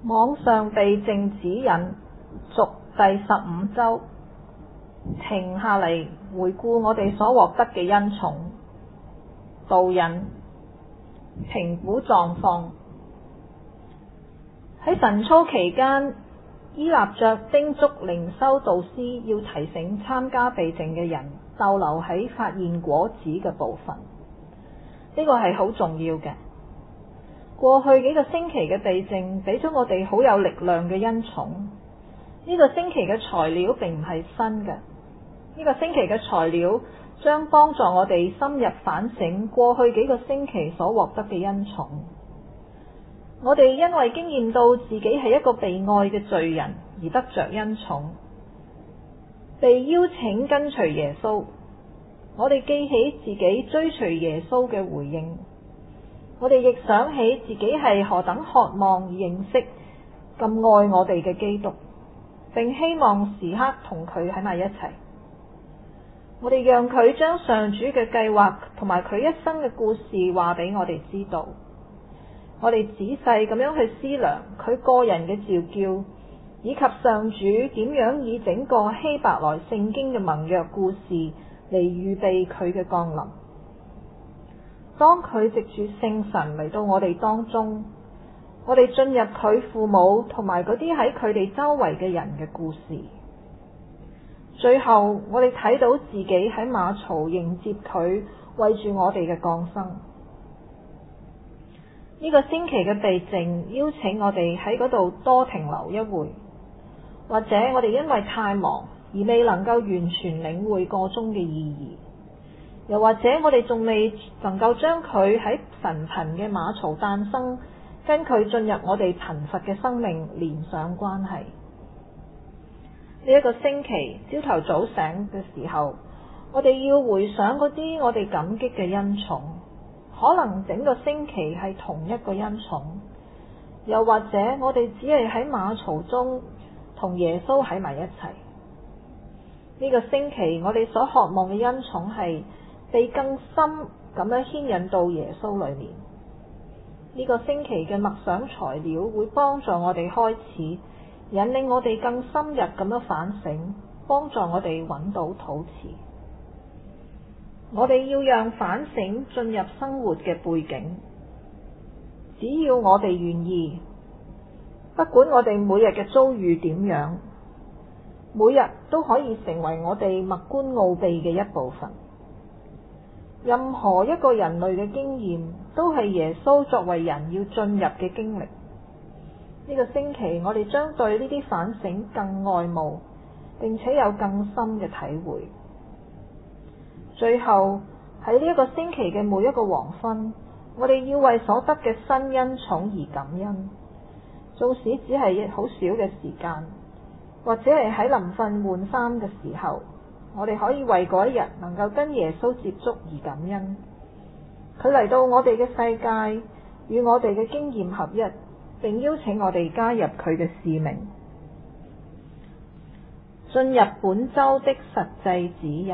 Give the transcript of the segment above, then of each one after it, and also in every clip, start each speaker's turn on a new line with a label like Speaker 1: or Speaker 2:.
Speaker 1: 網上避靜指引續第15週，停下嚟回顧我哋所獲得嘅恩寵，導引評估狀況。喺晨操期間，依納爵叮囑靈修導師要提醒參加避靜嘅人逗留喺發現果子嘅部分，呢個係好重要嘅。過去幾個星期嘅避靜俾咗我哋好有力量嘅恩寵。呢個星期嘅材料並唔係新嘅，呢個星期嘅材料將幫助我哋深入反省過去幾個星期所獲得嘅恩寵。我哋因為經驗到自己係一個被愛嘅罪人而得着恩寵，被邀請跟隨耶穌。我哋記起自己追隨耶穌嘅回應，我哋亦想起自己係何等渴望認識咁愛我哋嘅基督，並希望時刻同佢喺埋一齊。我哋讓佢將上主嘅計劃同埋佢一生嘅故事話俾我哋知道。我哋仔細咁樣去思量佢個人嘅召叫，以及上主點樣以整個希伯來聖經嘅盟約故事嚟預備佢嘅降臨。當佢藉住聖神嚟到我哋當中，我哋進入佢父母同埋嗰啲喺佢哋周圍嘅人嘅故事。最後我哋睇到自己喺馬槽迎接佢為住我哋嘅降生。呢個星期嘅避靜邀請我哋喺嗰度多停留一會，或者我哋因為太忙而未能夠完全領會個中嘅意義，又或者我哋仲未能夠將佢喺神貧嘅馬槽誕生跟佢進入我哋貧乏嘅生命連上關係。呢一個星期朝頭早醒嘅時候，我哋要回想嗰啲我哋感激嘅恩寵。可能整個星期係同一個恩寵，又或者我哋只係喺馬槽中同耶穌喺埋一齊。呢個星期我哋所渴望嘅恩寵係被更深咁樣牽引到耶穌裏面。呢個星期嘅默想材料會幫助我哋開始，引領我哋更深入咁樣反省，幫助我哋揾到禱詞。我哋要讓反省進入生活嘅背景，只要我哋願意，不管我哋每日嘅遭遇點樣，每日都可以成為我哋默觀奧秘嘅一部分。任何一個人類嘅經驗都係耶穌作為人要進入嘅經歷。呢個星期我哋將對呢啲反省更愛慕，並且有更深嘅體會。最後喺呢一個星期嘅每一個黃昏，我哋要為所得嘅新恩寵而感恩。縱使只係好少嘅時間，或者係喺臨瞓換衫嘅時候，我哋可以為嗰一日能夠跟耶穌接觸而感恩。佢嚟到我哋嘅世界，與我哋嘅經驗合一，並邀請我哋加入佢嘅使命。進入本周的實際指引。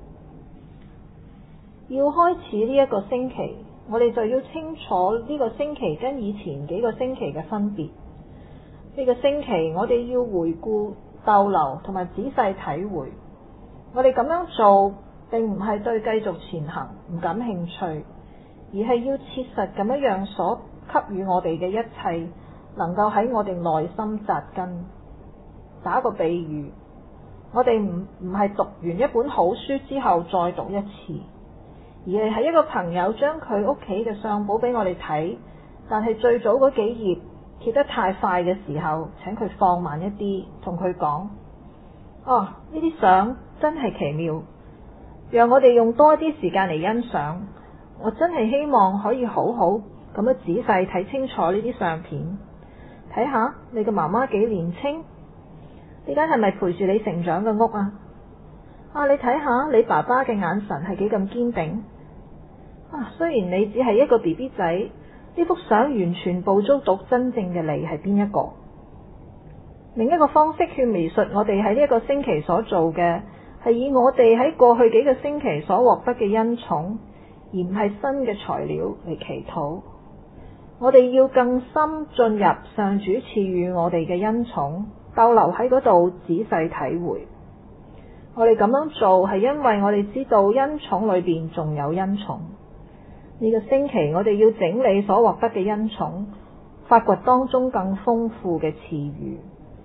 Speaker 1: 要開始呢一個星期，我哋就要清楚呢個星期跟以前幾個星期嘅分別。呢個星期我哋要回顧、逗留同埋仔細體會。我哋咁樣做並唔係對繼續前行唔感興趣，而係要切實咁樣讓所給予我哋嘅一切能夠喺我哋內心紮根。打個比喻，我哋唔係讀完一本好書之後再讀一次，而係一個朋友將佢屋企嘅相簿俾我哋睇，但係最早嗰幾頁貼得太快嘅時候，請佢放慢一啲，同佢講：哦，呢啲相真係奇妙，讓我哋用多啲時間嚟欣賞。我真係希望可以好好咁樣仔細睇清楚呢啲相片，睇下你嘅媽媽幾年輕，呢間係咪陪住你成長嘅屋啊？你睇下你爸爸嘅眼神係幾咁堅定。雖然你只係一個 BB 仔，呢幅相完全捕捉到真正嘅你係邊一個。另一個方式去描述我哋喺呢一個星期所做嘅，係以我哋喺過去幾個星期所獲得嘅恩寵，而唔係新嘅材料嚟祈禱。 我哋要更深進入上主賜予我哋嘅恩寵，逗留喺嗰度仔細體會。我哋咁樣做係因為我哋知道恩寵裏邊仲有恩寵。呢個星期我哋要整理所獲得嘅恩寵，發掘當中更豐富嘅賜予。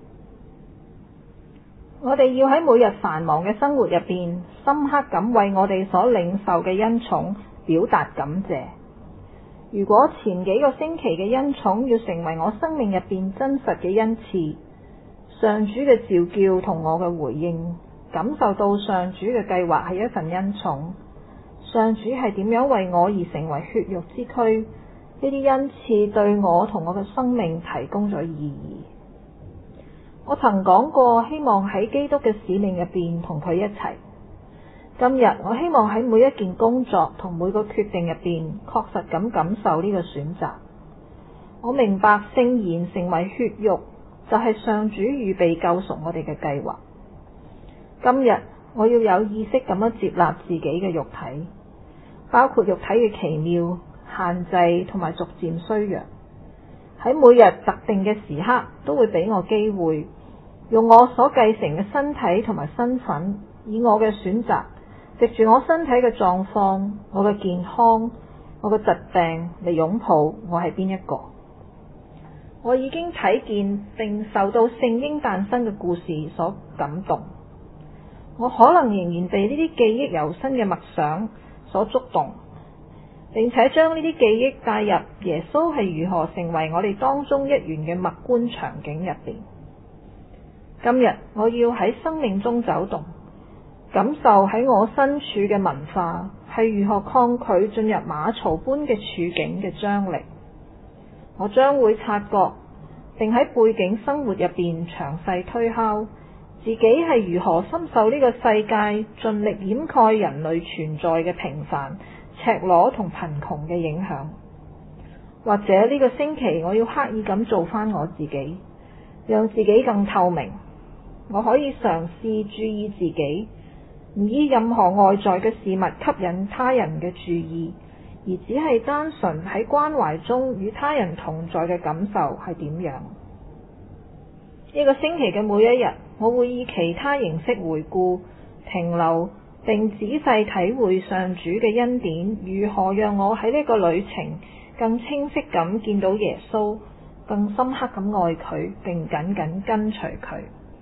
Speaker 1: 我哋要喺每日繁忙嘅生活入邊，深刻咁為我哋所領受嘅恩寵表達感謝。如果前幾個星期嘅恩寵要成為我生命入邊真實嘅恩賜，上主嘅召叫同我嘅回應，感受到上主嘅計劃係一份恩寵，上主係點樣為我而成為血肉之軀，呢啲恩賜對我同我嘅生命提供咗意義。我曾講過，希望喺基督嘅使命入邊同佢一齊。今日我希望喺每一件工作同每個決定入邊，確實咁感受呢個選擇。我明白聖言成為血肉，就係上主預備救贖我哋嘅計劃。今日我要有意識咁樣接納自己嘅肉體，包括肉體嘅奇妙、限制同埋逐漸衰弱。喺每日特定嘅時刻，都會俾我機會，用我所繼承嘅身體同埋身份，以我嘅選擇，藉住我身體嘅狀況、我嘅健康、我嘅疾病嚟擁抱我係邊一個。我已經睇見並受到聖嬰誕生嘅故事所感動，我可能仍然被呢啲記憶猶新嘅默想所觸動，並且將呢啲記憶帶入耶穌係如何成為我哋當中一員嘅默觀場景入邊。今日我要喺生命中走動，感受喺我身處嘅文化係如何抗拒進入馬槽般嘅處境嘅張力。我將會察覺，並喺背景生活入邊詳細推敲自己係如何深受呢個世界盡力掩蓋人類存在嘅平凡、赤裸同貧窮嘅影響。或者呢個星期我要刻意咁做返我自己，讓自己更透明。我可以嘗試注意自己，唔以任何外在嘅事物吸引他人嘅注意，而只係單純喺關懷中與他人同在嘅感受係點樣。呢個星期嘅每一日，我會以其他形式回顧、停留並仔細體會上主嘅恩典，如何讓我喺呢個旅程更清晰咁見到耶穌，更深刻咁愛佢，並緊緊跟隨佢。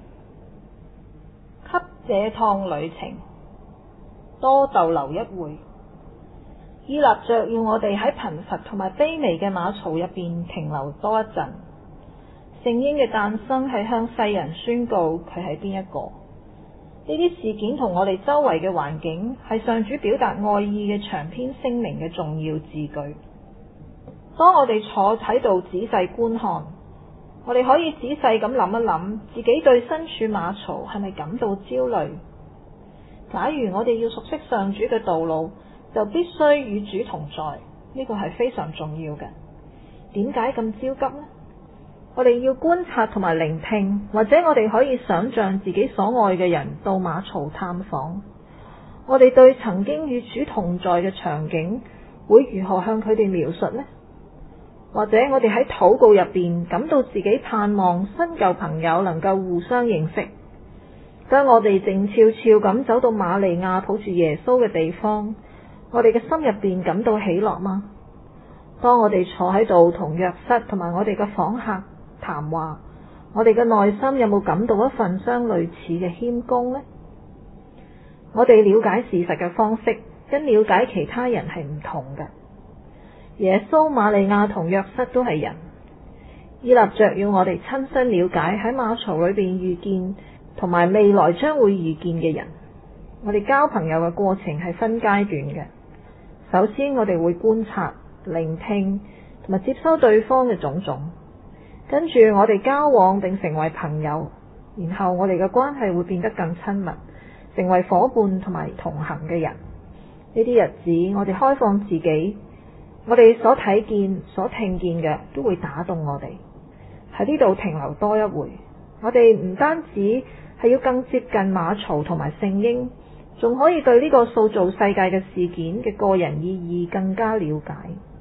Speaker 1: 給這趟旅程多逗留一會，以立着要我哋喺貧乏同埋卑微嘅馬槽入邊停留多一陣。聖嬰嘅誕生係向世人宣告佢係邊一個。呢啲事件同我哋周圍嘅環境係上主表達愛意嘅長篇聲明嘅重要字句。當我哋坐喺度仔細觀看，我哋可以仔細咁諗一諗，自己對身處馬槽係咪感到焦慮？假如我哋要熟悉上主嘅道路，就必須與主同在，呢個係非常重要嘅。點解咁焦急呢？我哋要觀察同埋聆聽，或者我哋可以想象自己所愛嘅人到馬槽探訪。我哋對曾經與主同在嘅場景，會如何向佢哋描述呢？或者我哋喺禱告入邊感到自己盼望新舊朋友能夠互相認識。當我哋靜悄悄咁走到瑪利亞抱住耶穌嘅地方，我哋嘅心入邊感到喜樂嗎？當我哋坐喺度同約瑟同埋我哋嘅訪客談話，我哋嘅內心有冇感到一份相類似嘅謙恭呢？我哋了解事實嘅方式跟了解其他人係唔同嘅。耶穌、瑪利亞同約瑟都係人，以立着要我哋親身了解喺馬槽裏邊遇見同埋未來將會遇見嘅人。我哋交朋友嘅過程係分階段嘅。首先我哋會觀察、聆聽同埋接收對方嘅種種，跟住我哋交往並成為朋友，然後我哋嘅關係會變得更親密，成為夥伴同埋同行嘅人。呢啲日子我哋開放自己，我哋所睇見、所聽見嘅都會打動我哋。喺呢度停留多一會，我哋唔單止係要更接近馬槽同埋聖嬰，仲可以對呢個塑造世界嘅事件嘅個人意義更加了解。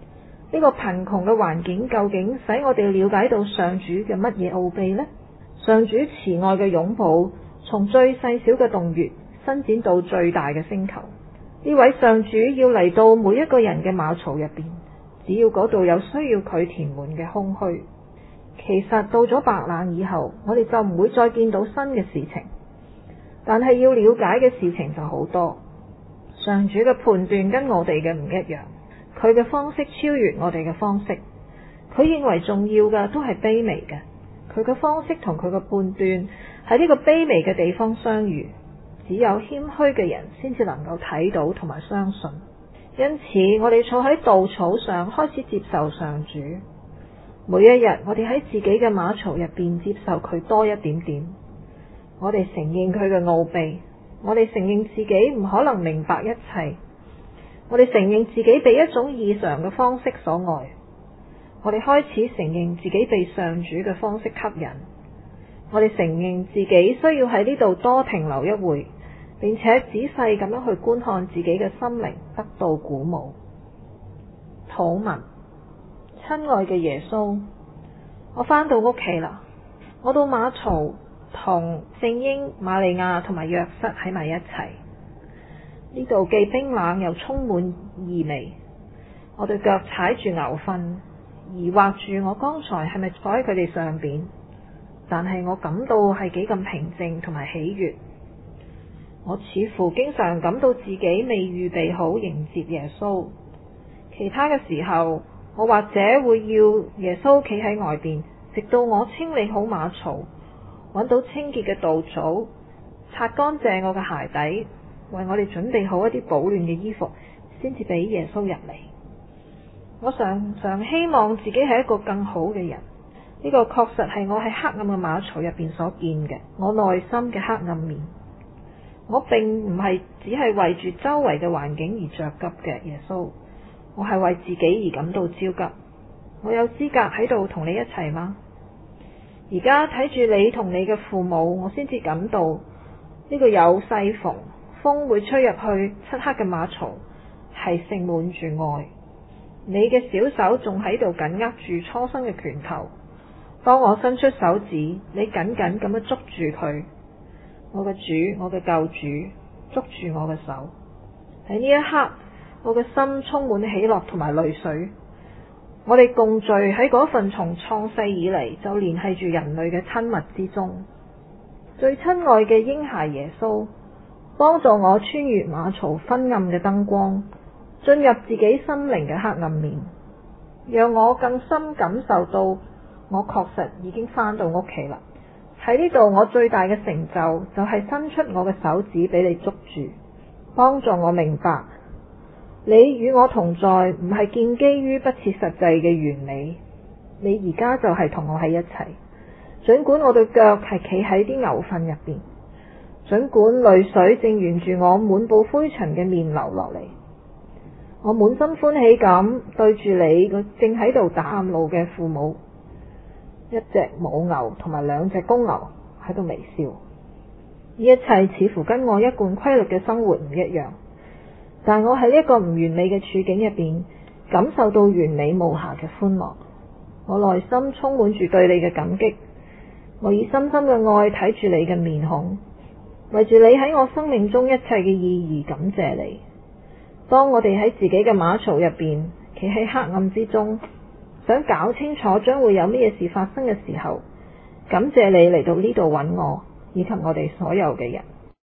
Speaker 1: 呢個貧窮嘅環境究竟使我哋了解到上主嘅乜嘢奧秘呢？上主慈愛嘅擁抱，從最細小嘅洞穴伸展到最大嘅星球。呢位上主要嚟到每一個人嘅馬槽入邊，只要嗰度有需要佢填滿嘅空虛。其實到咗白冷以後，我哋就唔會再見到新嘅事情，但係要了解嘅事情就好多。上主嘅判斷跟我哋嘅唔一樣，佢嘅方式超越我哋嘅方式。佢認為重要嘅都係卑微嘅，佢嘅方式同佢嘅判斷喺呢個卑微嘅地方相遇。只有謙虛嘅人先至能夠睇到同埋相信。因此我哋坐喺稻草上開始接受上主。每一日我哋喺自己嘅馬槽入邊接受佢多一點點。我哋承認佢嘅奧秘，我哋承認自己唔可能明白一切，我哋承認自己被一種異常嘅方式所愛，我哋開始承認自己被上主嘅方式吸引，我哋承認自己需要喺呢度多停留一會，並且仔細咁樣去觀看自己嘅心靈得到鼓舞。禱文。親愛嘅耶穌，我返到屋企啦，我到馬槽同聖嬰、瑪利亞同埋約瑟喺埋一齊。呢度既冰冷又充滿異味，我對腳踩住牛糞，疑惑住我剛才係咪坐喺佢哋上邊，但係我感到係幾咁平靜同埋喜悅。我似乎經常感到自己未預備好迎接耶穌。其他嘅時候，我或者會要耶穌企喺外邊，直到我清理好馬槽，揾到清潔嘅稻草，擦乾淨我嘅鞋底，為我哋準備好一啲保暖嘅衣服，先至俾耶穌入嚟。我常常希望自己係一個更好嘅人，呢個確實係我喺黑暗嘅馬槽入邊所見嘅我內心嘅黑暗面。我並唔係只係為住周圍嘅環境而着急嘅，耶穌，我係為自己而感到焦急。我有資格喺度同你一齊嗎？而家睇住你同你嘅父母，我先至感到呢個有細縫，風會吹入去漆黑嘅馬槽，係盛滿住愛。你嘅小手仲喺度緊握住初生嘅拳頭，當我伸出手指，你緊緊咁樣捉住佢。我嘅主，我嘅救主，捉住我嘅手。喺呢一刻，我嘅心充滿喜樂同埋淚水。我哋共聚喺嗰份從創世以嚟就聯繫住人類嘅親密之中。最親愛嘅嬰孩耶穌，幫助我穿越馬槽昏暗嘅燈光，進入自己心靈嘅黑暗面，讓我更深感受到我確實已經返到屋企啦。喺呢度，我最大嘅成就係伸出我嘅手指俾你捉住，幫助我明白你與我同在唔係建基於不切實際嘅完美。你而家就係同我喺一齊，盡管我對腳係企喺啲牛糞入邊，盡管淚水正沿住我滿布灰塵嘅面流落嚟，我滿心歡喜咁對住你個正喺度打喊路嘅父母，一隻母牛同埋兩隻公牛喺度微笑。呢一切似乎跟我一貫規律嘅生活唔一樣，但我喺呢一個唔完美嘅處境入邊，感受到完美無瑕嘅歡樂。我內心充滿住對你嘅感激，我以深深嘅愛睇住你嘅面孔，為住你喺我生命中一切嘅意義感謝你。當我哋喺自己嘅馬槽入邊，企喺黑暗之中，想搞清楚將會有咩事發生嘅時候，感謝你嚟到呢度揾我，以及我哋所有嘅人。